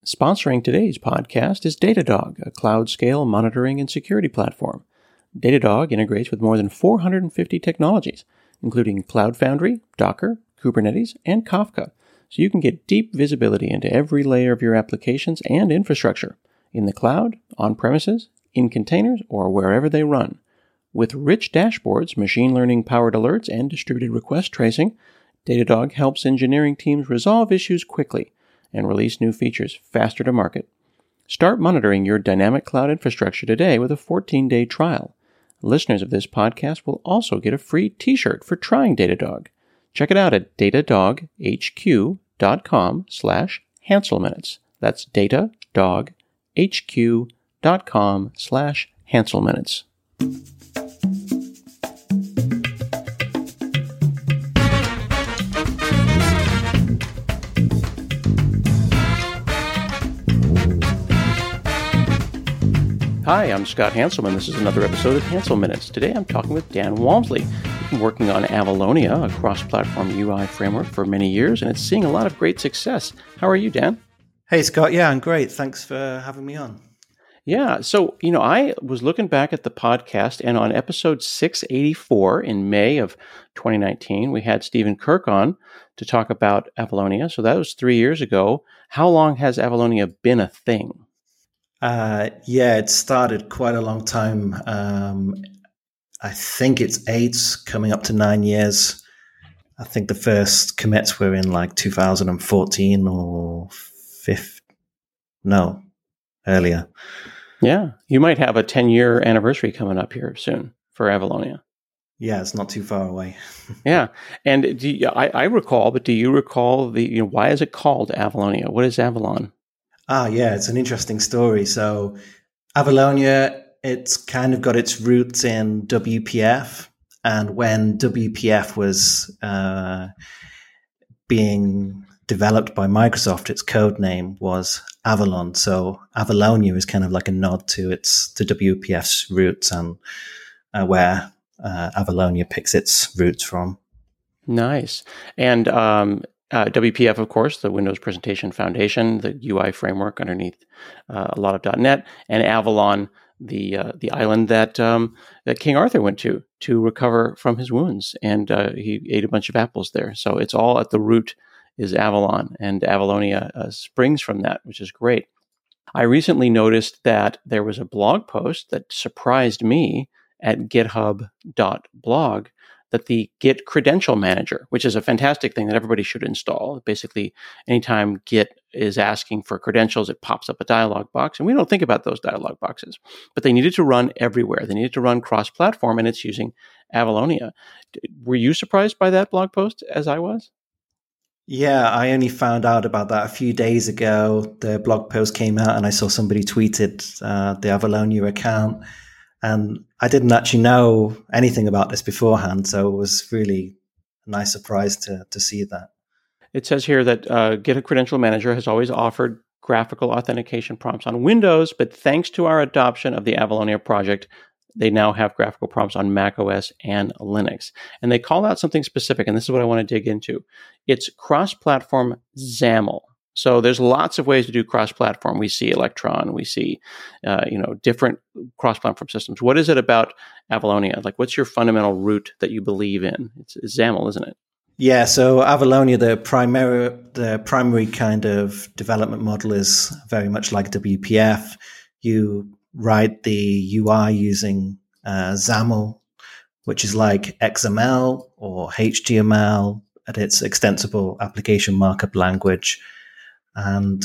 Sponsoring today's podcast is Datadog, a cloud-scale monitoring and security platform. Datadog integrates with more than 450 technologies, including Cloud Foundry, Docker, Kubernetes, and Kafka, so you can get deep visibility into every layer of your applications and infrastructure, in the cloud, on-premises, in containers, or wherever they run. With rich dashboards, machine learning-powered alerts, and distributed request tracing, Datadog helps engineering teams resolve issues quickly and release new features faster to market. Start monitoring your dynamic cloud infrastructure today with a 14-day trial. Listeners of this podcast will also get a free t-shirt for trying Datadog. Check it out at datadoghq.com/HanselMinutes. That's datadoghq.com/HanselMinutes. Hi, I'm Scott Hanselman. This is another episode of Hansel Minutes. Today I'm talking with Dan Walmsley. He's been working on Avalonia, a cross-platform UI framework, for many years, and it's seeing a lot of great success. How are you, Dan? Hey, Scott. Yeah, I'm great. Thanks for having me on. Yeah, so, I was looking back at the podcast, and on episode 684 in May of 2019, we had Stephen Kirk on to talk about Avalonia. So that was 3 years ago. How long has Avalonia been a thing? Yeah, it started quite a long time. I think it's 8, coming up to 9 years. I think the first commits were in like 2014 or earlier. Yeah, you might have a 10-year anniversary coming up here soon for Avalonia. Yeah, it's not too far away. Yeah, and I recall, but do you recall why is it called Avalonia? What is Avalon? Yeah, it's an interesting story. So Avalonia, it's kind of got its roots in WPF. And when WPF was being developed by Microsoft, its code name was Avalon. So Avalonia is kind of like a nod to WPF's roots and where Avalonia picks its roots from. Nice. And WPF, of course, the Windows Presentation Foundation, the UI framework underneath a lot of .NET, and Avalon, the island that King Arthur went to recover from his wounds, and he ate a bunch of apples there. So it's all at the root is Avalon, and Avalonia springs from that, which is great. I recently noticed that there was a blog post that surprised me at github.blog that the Git Credential Manager, which is a fantastic thing that everybody should install. Basically, anytime Git is asking for credentials, it pops up a dialog box, and we don't think about those dialog boxes. But they needed to run everywhere. They needed to run cross-platform, and it's using Avalonia. Were you surprised by that blog post, as I was? Yeah, I only found out about that a few days ago. The blog post came out, and I saw somebody tweeted the Avalonia account. And I didn't actually know anything about this beforehand, so it was really a nice surprise to see that. It says here that Git Credential Manager has always offered graphical authentication prompts on Windows, but thanks to our adoption of the Avalonia project, they now have graphical prompts on macOS and Linux. And they call out something specific, and this is what I want to dig into. It's cross-platform XAML. So there's lots of ways to do cross-platform. We see Electron, we see, different cross-platform systems. What is it about Avalonia? Like, what's your fundamental root that you believe in? It's XAML, isn't it? Yeah. So Avalonia, the primary kind of development model is very much like WPF. You write the UI using XAML, which is like XML or HTML at its extensible application markup language. And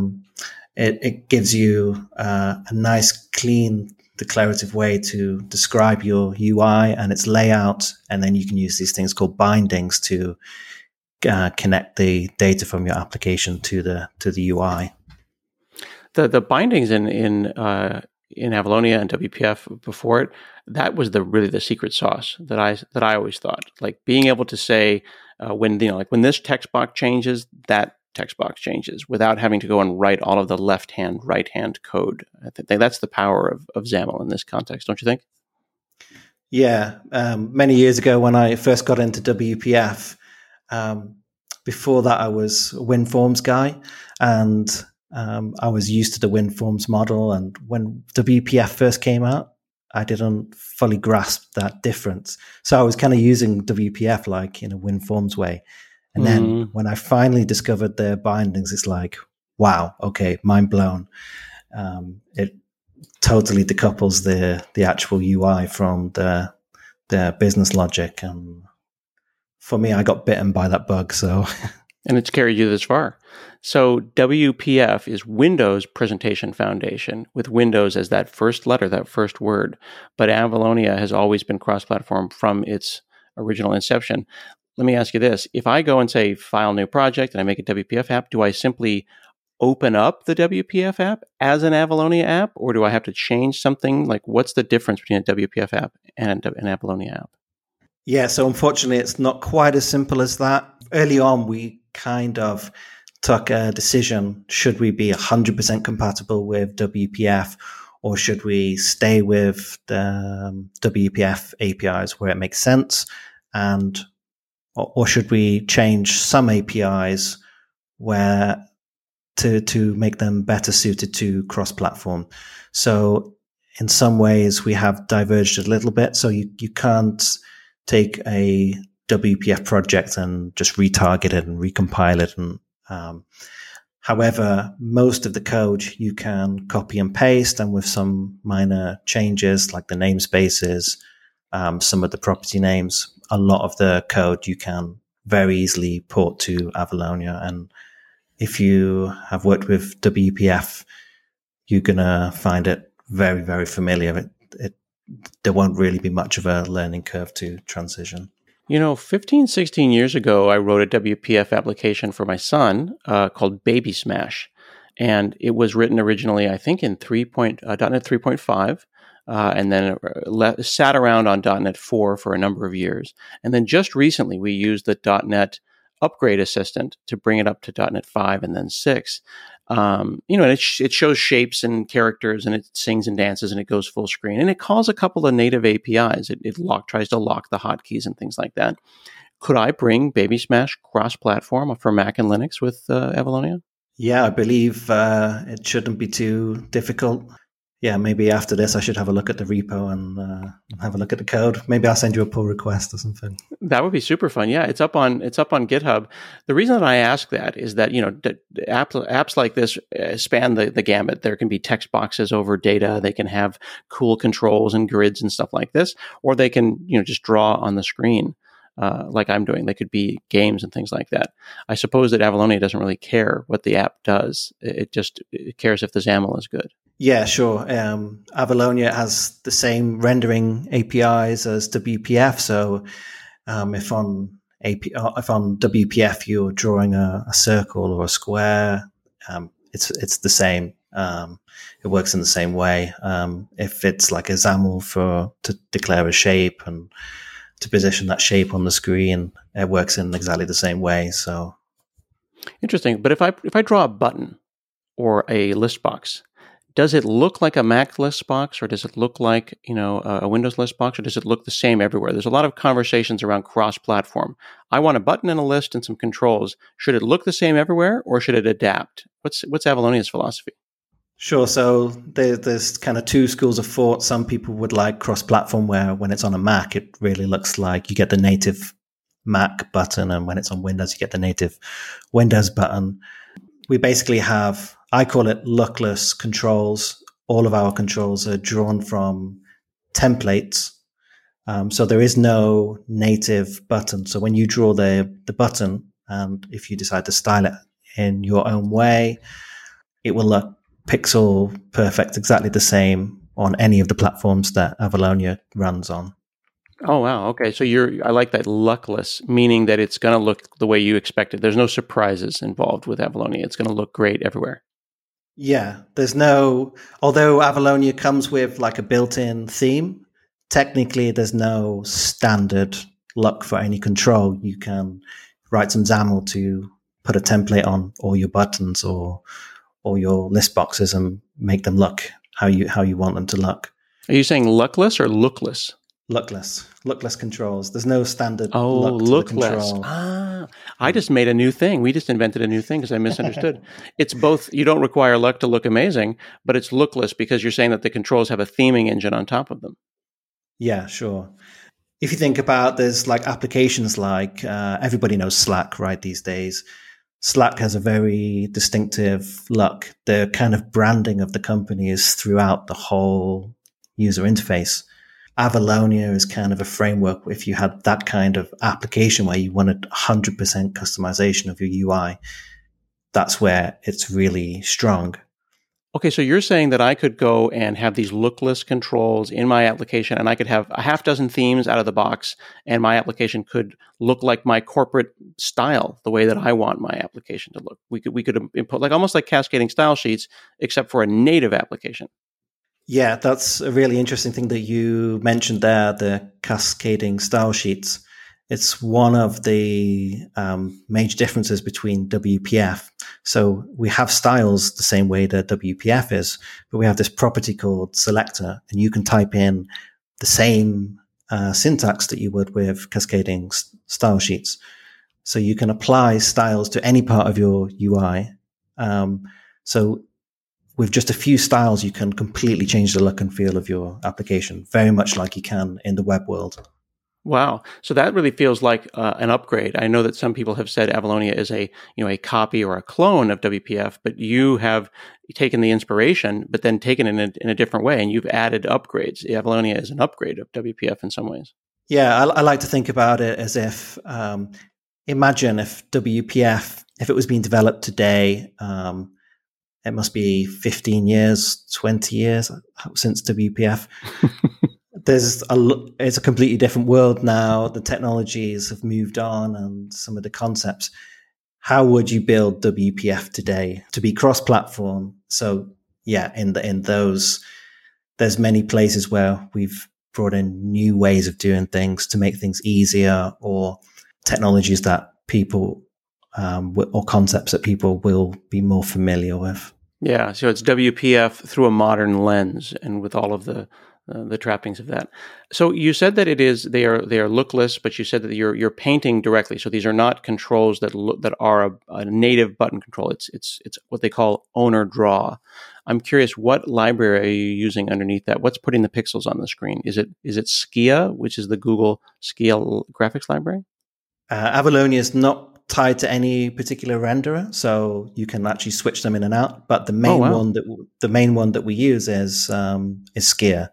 it gives you a nice, clean, declarative way to describe your UI and its layout. And then you can use these things called bindings to connect the data from your application to the UI. The bindings in Avalonia and WPF before it, that was really the secret sauce that I always thought. Like being able to say when this text box changes, that text box changes without having to go and write all of the left-hand, right-hand code. I think that's the power of XAML in this context, don't you think? Yeah. Many years ago when I first got into WPF, before that I was a WinForms guy, and I was used to the WinForms model, and when WPF first came out, I didn't fully grasp that difference. So I was kind of using WPF like in a WinForms way. And then when I finally discovered their bindings, it's like, wow, okay, mind blown. It totally decouples the actual UI from the business logic. And for me, I got bitten by that bug. So, and it's carried you this far. So WPF is Windows Presentation Foundation, with Windows as that first letter, that first word. But Avalonia has always been cross-platform from its original inception. Let me ask you this. If I go and say, file new project, and I make a WPF app, do I simply open up the WPF app as an Avalonia app, or do I have to change something? Like, what's the difference between a WPF app and an Avalonia app? Yeah, so unfortunately, it's not quite as simple as that. Early on, we kind of took a decision. Should we be 100% compatible with WPF, or should we stay with the WPF APIs where it makes sense? Or should we change some APIs where to make them better suited to cross-platform? So in some ways, we have diverged a little bit. So you can't take a WPF project and just retarget it and recompile it. And however, most of the code you can copy and paste, and with some minor changes like the namespaces, some of the property names, a lot of the code you can very easily port to Avalonia. And if you have worked with WPF, you're going to find it very, very familiar. There won't really be much of a learning curve to transition. 15, 16 years ago, I wrote a WPF application for my son called Baby Smash. And it was written originally, I think, in .NET 3.5. And then sat around on .NET 4 for a number of years. And then just recently, we used the .NET Upgrade Assistant to bring it up to .NET 5 and then 6. And it shows shapes and characters, and it sings and dances, and it goes full screen. And it calls a couple of native APIs. It tries to lock the hotkeys and things like that. Could I bring Baby Smash cross-platform for Mac and Linux with Avalonia? Yeah, I believe it shouldn't be too difficult. Yeah, maybe after this, I should have a look at the repo and have a look at the code. Maybe I'll send you a pull request or something. That would be super fun. Yeah, it's up on GitHub. The reason that I ask that is that apps like this span the gamut. There can be text boxes over data. They can have cool controls and grids and stuff like this, or they can just draw on the screen like I'm doing. They could be games and things like that. I suppose that Avalonia doesn't really care what the app does. It cares if the XAML is good. Yeah, sure. Avalonia has the same rendering APIs as WPF. So if on WPF you're drawing a circle or a square, it's the same. It works in the same way. If it's like a XAML to declare a shape and to position that shape on the screen, it works in exactly the same way. So interesting. But if I draw a button or a list box, does it look like a Mac list box, or does it look like a Windows list box, or does it look the same everywhere? There's a lot of conversations around cross-platform. I want a button and a list and some controls. Should it look the same everywhere, or should it adapt? What's Avalonia's philosophy? Sure. So there's kind of two schools of thought. Some people would like cross-platform, where when it's on a Mac, it really looks like you get the native Mac button, and when it's on Windows, you get the native Windows button. We basically have, I call it lookless controls. All of our controls are drawn from templates. So there is no native button. So when you draw the button, and if you decide to style it in your own way, it will look pixel perfect, exactly the same on any of the platforms that Avalonia runs on. Oh, wow. Okay. So I like that luckless, meaning that it's going to look the way you expected. There's no surprises involved with Avalonia. It's going to look great everywhere. Yeah. Although Avalonia comes with like a built-in theme, technically there's no standard look for any control. You can write some XAML to put a template on all your buttons or your list boxes and make them look how you want them to look. Are you saying luckless or lookless? Lookless controls. There's no standard look to the control. I just made a new thing. We just invented a new thing because I misunderstood. It's both, you don't require luck to look amazing, but it's lookless because you're saying that the controls have a theming engine on top of them. Yeah, sure. If you think about, there's like applications like everybody knows Slack, right, these days. Slack has a very distinctive look. The kind of branding of the company is throughout the whole user interface. Avalonia is kind of a framework. If you had that kind of application where you wanted 100% customization of your UI, that's where it's really strong. Okay, so you're saying that I could go and have these lookless controls in my application, and I could have a half dozen themes out of the box, and my application could look like my corporate style, the way that I want my application to look. We could input like almost like cascading style sheets, except for a native application. Yeah, that's a really interesting thing that you mentioned there, the cascading style sheets. It's one of the major differences between WPF. So we have styles the same way that WPF is, but we have this property called selector, and you can type in the same syntax that you would with cascading style sheets. So you can apply styles to any part of your UI. So with just a few styles, you can completely change the look and feel of your application, very much like you can in the web world. Wow. So that really feels like an upgrade. I know that some people have said Avalonia is a copy or a clone of WPF, but you have taken the inspiration, but then taken it in a different way, and you've added upgrades. Avalonia is an upgrade of WPF in some ways. Yeah, I like to think about it as if, imagine if WPF, if it was being developed today, it must be 15 years, 20 years since WPF. It's a completely different world now. The technologies have moved on and some of the concepts. How would you build WPF today to be cross-platform? So yeah, in those, there's many places where we've brought in new ways of doing things to make things easier, or technologies that people or concepts that people will be more familiar with. Yeah, so it's WPF through a modern lens and with all of the trappings of that. So you said that they are lookless, but you said that you're painting directly. So these are not controls that are a native button control. It's what they call owner draw. I'm curious, what library are you using underneath that? What's putting the pixels on the screen? Is it Skia, which is the Google Skia graphics library? Avalonia is not tied to any particular renderer, so you can actually switch them in and out. But the main one that we use is Skia.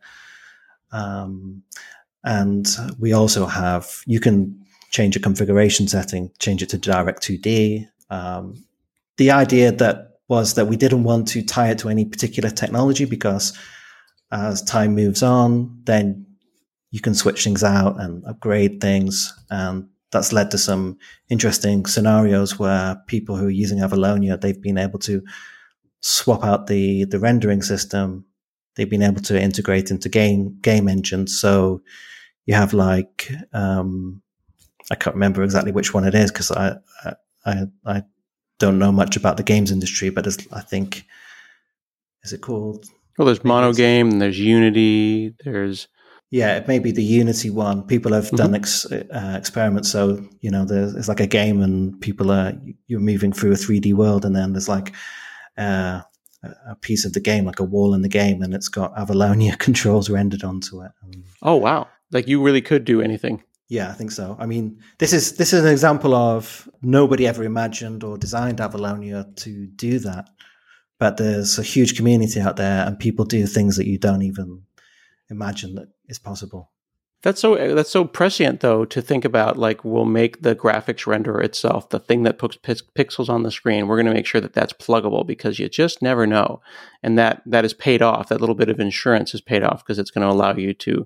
And we also have, you can change a configuration setting, change it to Direct 2D. The idea was that we didn't want to tie it to any particular technology, because as time moves on, then you can switch things out and upgrade things. And that's led to some interesting scenarios where people who are using Avalonia, they've been able to swap out the rendering system. They've been able to integrate into game engines. So you have like, I can't remember exactly which one it is, because I don't know much about the games industry, but I think, is it called? Well, there's Monogame, and there's Unity, yeah, it may be the Unity one. People have done experiments. So, it's like a game, and you're moving through a 3D world, and then there's like a piece of the game, like a wall in the game, and it's got Avalonia controls rendered onto it. Oh, wow. Like you really could do anything. Yeah, I think so. I mean, this is an example of nobody ever imagined or designed Avalonia to do that. But there's a huge community out there, and people do things that you don't even imagine that is possible. That's so prescient, though, to think about. Like, we'll make the graphics renderer itself, the thing that puts pixels on the screen. We're going to make sure that that's pluggable, because you just never know, and that is paid off. That little bit of insurance is paid off, because it's going to allow you to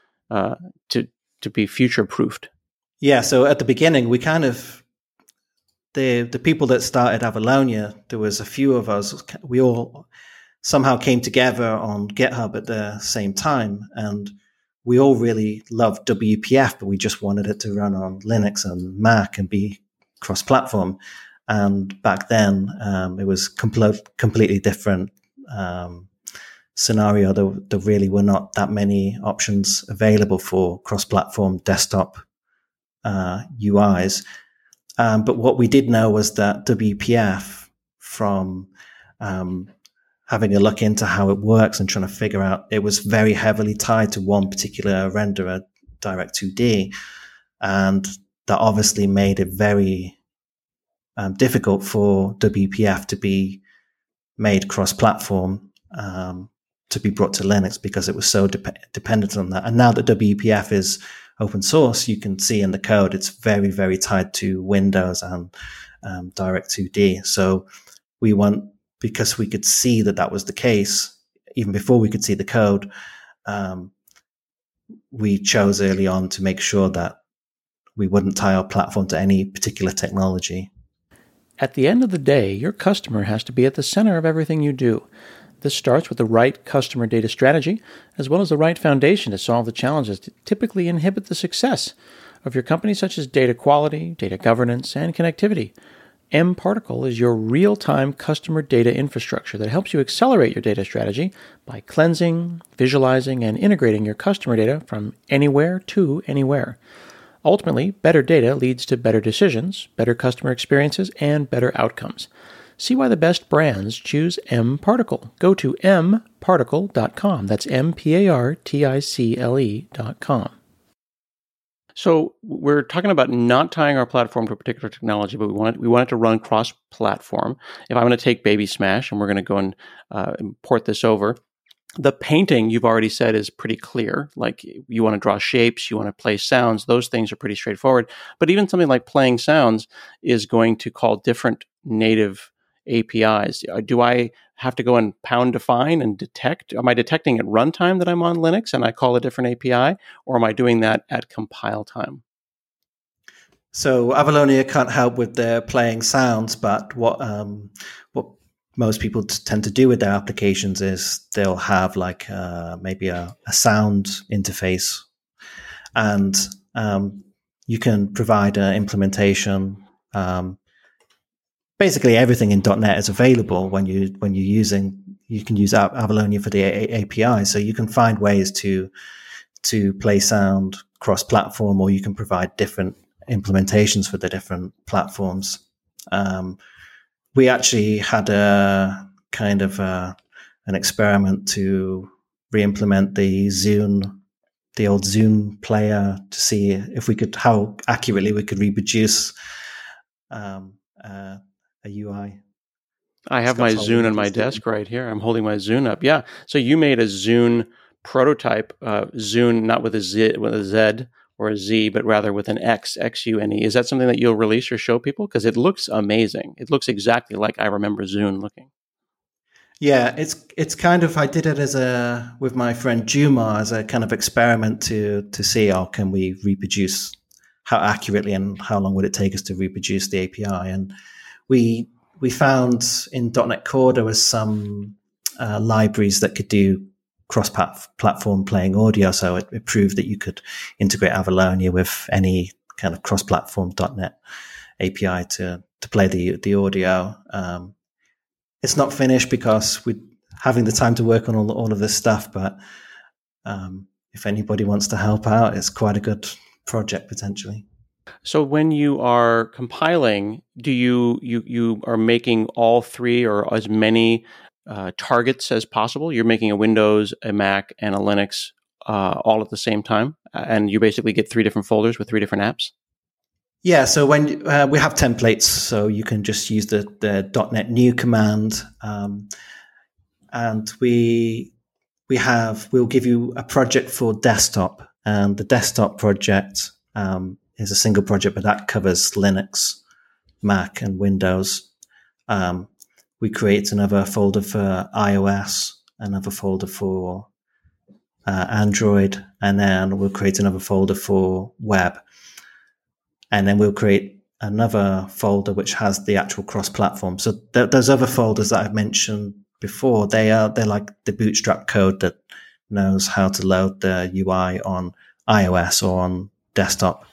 be future proofed. Yeah. So at the beginning, we kind of the people that started Avalonia, there was a few of us. We all somehow came together on GitHub at the same time, and we all really loved WPF, but we just wanted it to run on Linux and Mac and be cross-platform. And back then, it was completely different scenario. There really were not that many options available for cross-platform desktop UIs. But what we did know was that WPF, from having a look into how it works and trying to figure out, it was very heavily tied to one particular renderer, Direct2D. And that obviously made it very difficult for WPF to be made cross-platform, to be brought to Linux, because it was so dependent on that. And now that WPF is open source, you can see in the code it's very, very tied to Windows and Direct2D. So because we could see that was the case, even before we could see the code, we chose early on to make sure that we wouldn't tie our platform to any particular technology. At the end of the day, your customer has to be at the center of everything you do. This starts with the right customer data strategy, as well as the right foundation to solve the challenges that typically inhibit the success of your company, such as data quality, data governance, and connectivity. mParticle is your real-time customer data infrastructure that helps you accelerate your data strategy by cleansing, visualizing, and integrating your customer data from anywhere to anywhere. Ultimately, better data leads to better decisions, better customer experiences, and better outcomes. See why the best brands choose mParticle. Go to mparticle.com. That's mparticle.com. So we're talking about not tying our platform to a particular technology, but we want it to run cross-platform. If I'm going to take Baby Smash and we're going to go and import this over, the painting you've already said is pretty clear. Like, you want to draw shapes, you want to play sounds. Those things are pretty straightforward. But even something like playing sounds is going to call different native APIs. Do I have to go and pound define and detect? Am I detecting at runtime that I'm on Linux and I call a different API, or am I doing that at compile time? So Avalonia can't help with their playing sounds, but what most people tend to do with their applications is they'll have like maybe a sound interface, and you can provide an implementation. Basically, everything in .NET is available when you're using. You can use Avalonia for the API, so you can find ways to play sound cross-platform, or you can provide different implementations for the different platforms. We actually had a kind of an experiment to re-implement the old Zune player, to see if we could, how accurately we could reproduce a UI. I have my Zune on my desk right here. I'm holding my Zune up. Yeah. So you made a Zune prototype, Zune not with a Z or a Z, but rather with an X, X-U-N-E. Is that something that you'll release or show people? Because it looks amazing. It looks exactly like I remember Zune looking. Yeah, it's kind of, I did it with my friend Juma as a kind of experiment to see can we reproduce, how accurately and how long would it take us to reproduce the API. And we found in .NET Core there was some libraries that could do cross-platform playing audio, so it proved that you could integrate Avalonia with any kind of cross-platform .NET API to play the audio. It's not finished because we're having the time to work on all of this stuff, but if anybody wants to help out, it's quite a good project potentially. So when you are compiling, do you are making all three or as many targets as possible? You're making a Windows, a Mac, and a Linux all at the same time, and you basically get three different folders with three different apps? Yeah, so when we have templates, so you can just use the .NET new command, and we'll give you a project for desktop, and the desktop project is a single project, but that covers Linux, Mac, and Windows. We create another folder for iOS, another folder for Android, and then we'll create another folder for web. And then we'll create another folder which has the actual cross-platform. So those other folders that I've mentioned before, they're like the bootstrap code that knows how to load the UI on iOS or on desktop.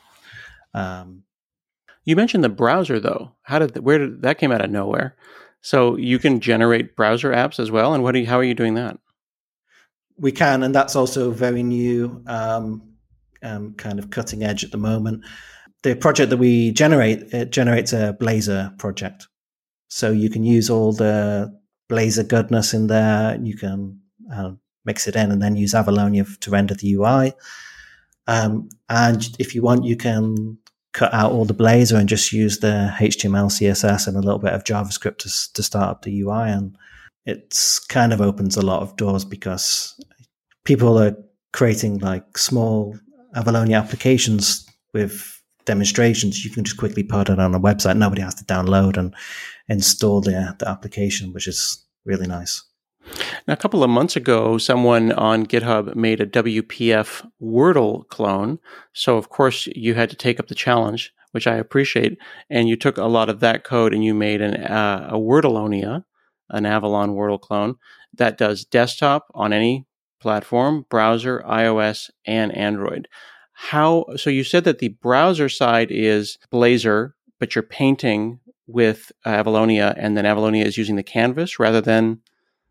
You mentioned the browser, though. Where did that came out of nowhere? So you can generate browser apps as well, and how are you doing that? We can, and that's also very new, kind of cutting edge at the moment. the project that we generate, it generates a Blazor project. So you can use all the Blazor goodness in there. You can mix it in and then use Avalonia to render the UI. And if you want, you can cut out all the Blazor and just use the HTML, CSS, and a little bit of JavaScript to start up the UI. And it's kind of opens a lot of doors because people are creating like small Avalonia applications with demonstrations. You can just quickly put it on a website. Nobody has to download and install the application, which is really nice. Now, a couple of months ago, someone on GitHub made a WPF Wordle clone. So, of course, you had to take up the challenge, which I appreciate. And you took a lot of that code and you made a Wordleonia, an Avalon Wordle clone that does desktop on any platform, browser, iOS, and Android. So you said that the browser side is Blazor, but you're painting with Avalonia, and then Avalonia is using the canvas rather than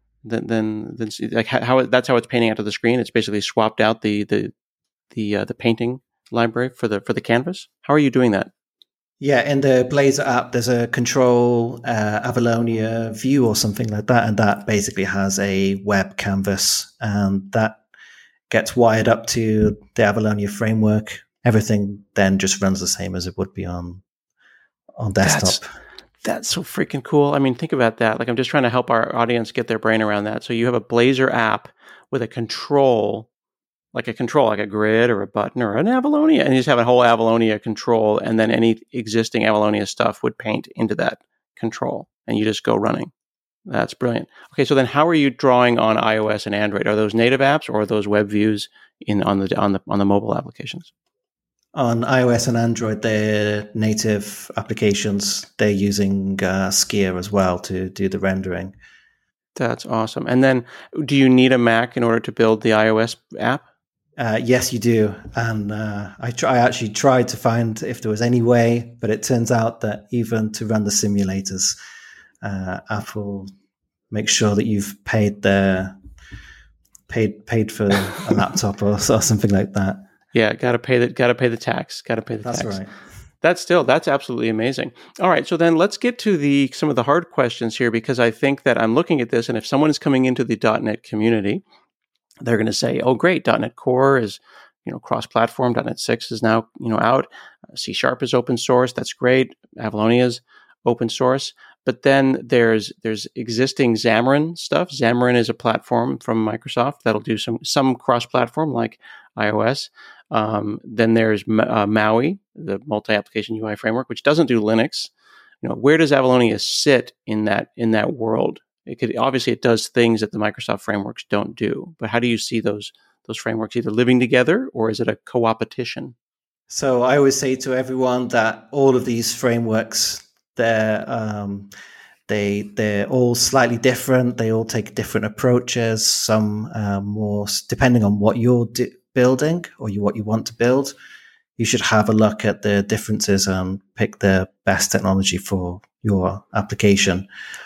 like how that's how it's painting out of the screen. It's basically swapped out the painting library for the canvas. How are you doing that? Yeah, in the Blazor app, there's a control Avalonia view or something like that, and that basically has a web canvas, and that gets wired up to the Avalonia framework. Everything then just runs the same as it would be on desktop. That's so freaking cool. I mean, think about that. Like, I'm just trying to help our audience get their brain around that. So you have a Blazor app with a control, like a grid or a button or an Avalonia, and you just have a whole Avalonia control, and then any existing Avalonia stuff would paint into that control, and you just go running. That's brilliant. Okay, so then how are you drawing on iOS and Android? Are those native apps or are those web views on the mobile applications? On iOS and Android, they're native applications. They're using Skier as well to do the rendering. That's awesome. And then do you need a Mac in order to build the iOS app? Yes, you do. And I actually tried to find if there was any way, but it turns out that even to run the simulators, Apple makes sure that you've paid for a laptop or something like that. Yeah, gotta pay the tax. That's right. That's absolutely amazing. All right, so then let's get to some of the hard questions here, because I think that I'm looking at this, and if someone is coming into the .NET community, they're going to say, "Oh, great, .NET Core is cross-platform. .NET 6 is now out. C# is open source. That's great. Avalonia is open source." But then there's existing Xamarin stuff. Xamarin is a platform from Microsoft that'll do some cross-platform like iOS. Then there's MAUI, the multi-application UI framework, which doesn't do Linux. Where does Avalonia sit in that world? It does things that the Microsoft frameworks don't do. But how do you see those frameworks either living together, or is it a co-opetition? So I always say to everyone that all of these frameworks, they're all slightly different. They all take different approaches. Some more depending on what you're building or what you want to build. You should have a look at the differences and pick the best technology for your application.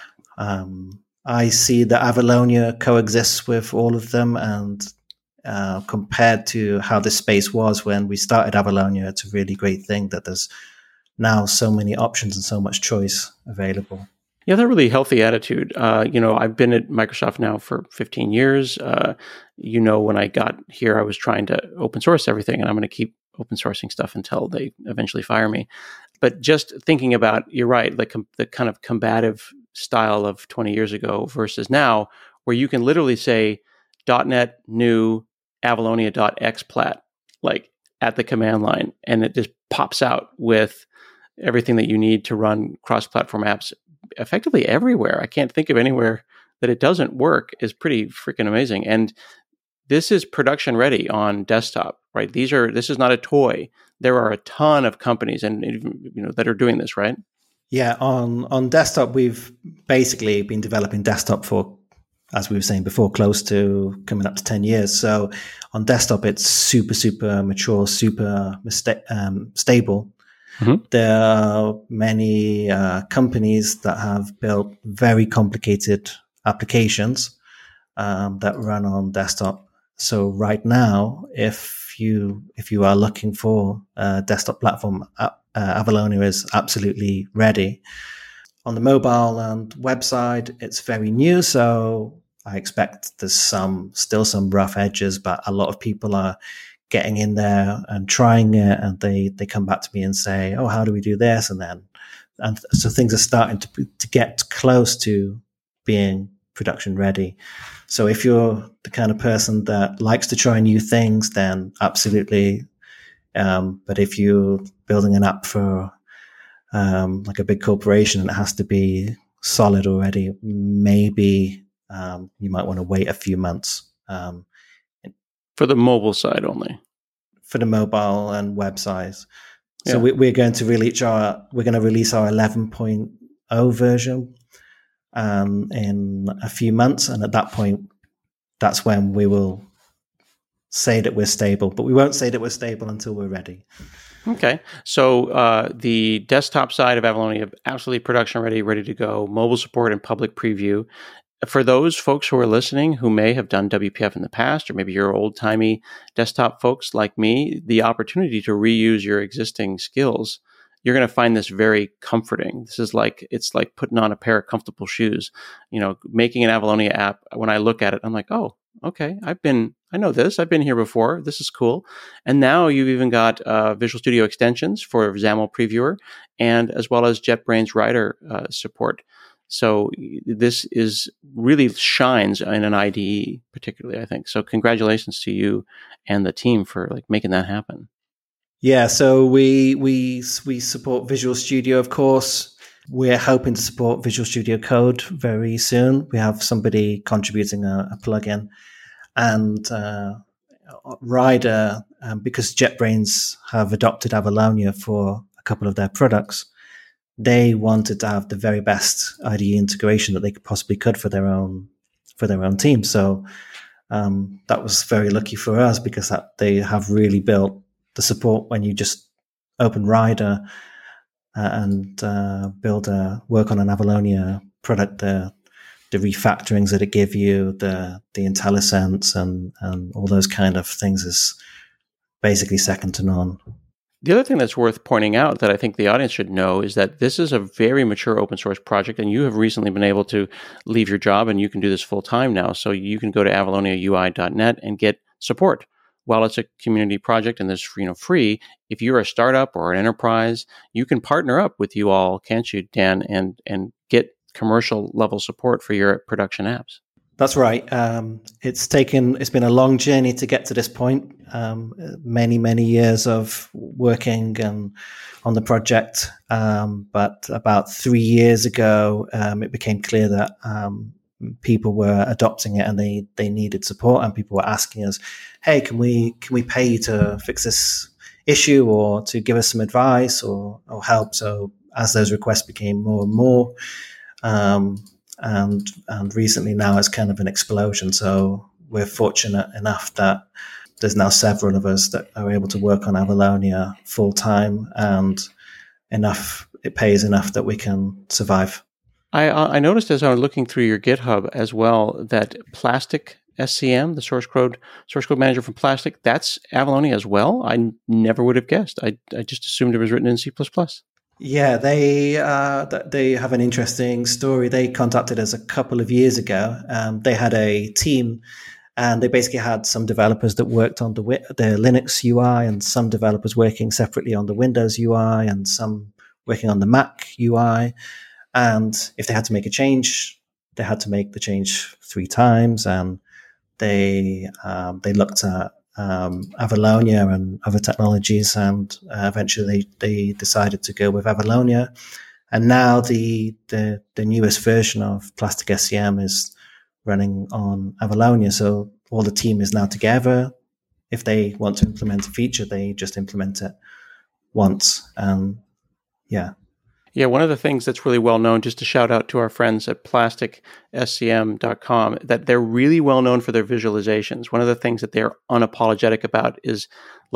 I see that Avalonia coexists with all of them, and compared to how the space was when we started Avalonia, it's a really great thing that there's now so many options and so much choice available. Yeah, that's a really healthy attitude. I've been at Microsoft now for 15 years. When I got here, I was trying to open source everything, and I'm going to keep open sourcing stuff until they eventually fire me. But just thinking about, you're right, the kind of combative style of 20 years ago versus now, where you can literally say .NET new Avalonia.xplat, like at the command line, and it just pops out with everything that you need to run cross-platform apps effectively everywhere. I can't think of anywhere that it doesn't work. Is pretty freaking amazing. And this is production ready on desktop, right? This is not a toy. There are a ton of companies that are doing this, right? Yeah, on desktop, we've basically been developing desktop for, as we were saying before, close to coming up to 10 years. So on desktop, it's super, super mature, super stable. Mm-hmm. There are many companies that have built very complicated applications that run on desktop. So right now, if if you are looking for a desktop platform, Avalonia is absolutely ready. On the mobile and website, it's very new, so I expect there's still some rough edges, but a lot of people are getting in there and trying it, and they come back to me and say, "Oh, how do we do this?" And so things are starting to get close to being production ready. So if you're the kind of person that likes to try new things, then absolutely. But if you're building an app for like a big corporation and it has to be solid already, maybe you might want to wait a few months. For the mobile side only. For the mobile and web size. So we're going to release our 11.0 version in a few months, and at that point, that's when we will say that we're stable. But we won't say that we're stable until we're ready. Okay, so the desktop side of Avalonia, absolutely production ready to go. Mobile support and public preview. For those folks who are listening who may have done WPF in the past, or maybe you're old-timey desktop folks like me, the opportunity to reuse your existing skills, you're going to find this very comforting. It's like putting on a pair of comfortable shoes. Making an Avalonia app, when I look at it, I'm like, oh, okay, I know this. I've been here before. This is cool. And now you've even got Visual Studio extensions for XAML Previewer, and as well as JetBrains Writer support. So this really shines in an IDE, particularly, I think. So congratulations to you and the team for making that happen. Yeah, so we support Visual Studio, of course. We're hoping to support Visual Studio Code very soon. We have somebody contributing a plugin, and Rider, because JetBrains have adopted Avalonia for a couple of their products. They wanted to have the very best IDE integration that they possibly could for their own team. So that was very lucky for us, because they have really built the support when you just open Rider and work on an Avalonia product. The refactorings that it give you, the IntelliSense and all those kind of things is basically second to none. The other thing that's worth pointing out that I think the audience should know is that this is a very mature open source project, and you have recently been able to leave your job and you can do this full time now. So you can go to avaloniaui.net and get support. While it's a community project and this free, if you're a startup or an enterprise, you can partner up with you all, can't you, Dan, and get commercial level support for your production apps. That's right. It's been a long journey to get to this point. Many years of working on the project. But about 3 years ago, it became clear that people were adopting it and they needed support, and people were asking us, "Hey, can we pay you to fix this issue, or to give us some advice or help?" So as those requests became more and more, and recently now it's kind of an explosion. So we're fortunate enough that there's now several of us that are able to work on Avalonia full time, and it pays enough that we can survive. I noticed as I was looking through your GitHub as well that Plastic SCM, the source code manager from Plastic, that's Avalonia as well. I never would have guessed. I just assumed it was written in C++. Yeah, they have an interesting story. They contacted us a couple of years ago. They had a team, and they basically had some developers that worked on the Linux UI, and some developers working separately on the Windows UI, and some working on the Mac UI. And if they had to make a change, they had to make the change 3 times. And they looked at Avalonia and other technologies, and eventually they decided to go with Avalonia. And now the newest version of Plastic SCM is running on Avalonia. So all the team is now together. If they want to implement a feature, they just implement it once. Yeah, one of the things that's really well known, just to shout out to our friends at plasticscm.com, that they're really well known for their visualizations. One of the things that they're unapologetic about is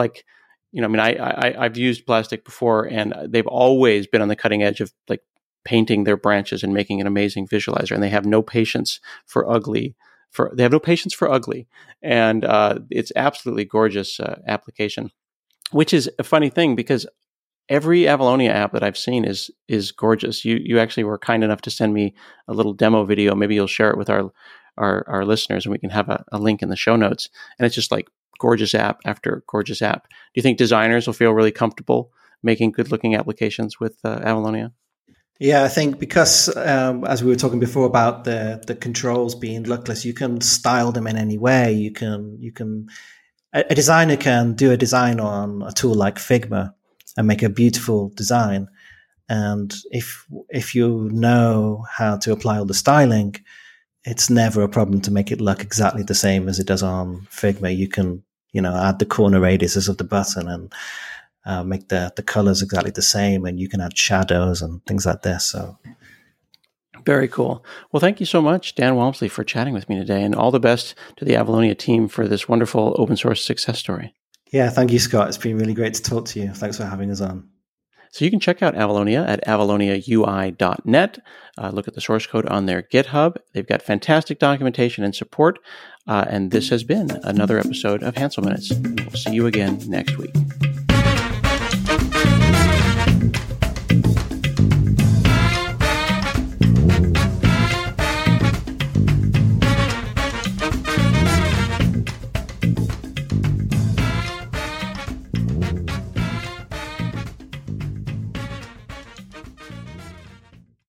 I've used Plastic before, and they've always been on the cutting edge of painting their branches and making an amazing visualizer. And they have no patience for ugly they have no patience for ugly, and it's absolutely gorgeous application. Which is a funny thing because every Avalonia app that I've seen is gorgeous. You actually were kind enough to send me a little demo video. Maybe you'll share it with our listeners, and we can have a link in the show notes. And it's just like gorgeous app after gorgeous app. Do you think designers will feel really comfortable making good-looking applications with Avalonia? Yeah, I think because as we were talking before about the controls being lookless, you can style them in any way. You can a designer can do a design on a tool like Figma and make a beautiful design. And if you know how to apply all the styling, it's never a problem to make it look exactly the same as it does on Figma. You can, add the corner radiuses of the button and make the colors exactly the same, and you can add shadows and things like this. So very cool. Well, thank you so much, Dan Walmsley, for chatting with me today, and all the best to the Avalonia team for this wonderful open source success story. Yeah, thank you, Scott. It's been really great to talk to you. Thanks for having us on. So you can check out Avalonia at avaloniaui.net. Look at the source code on their GitHub. They've got fantastic documentation and support. And this has been another episode of Hansel Minutes. And we'll see you again next week.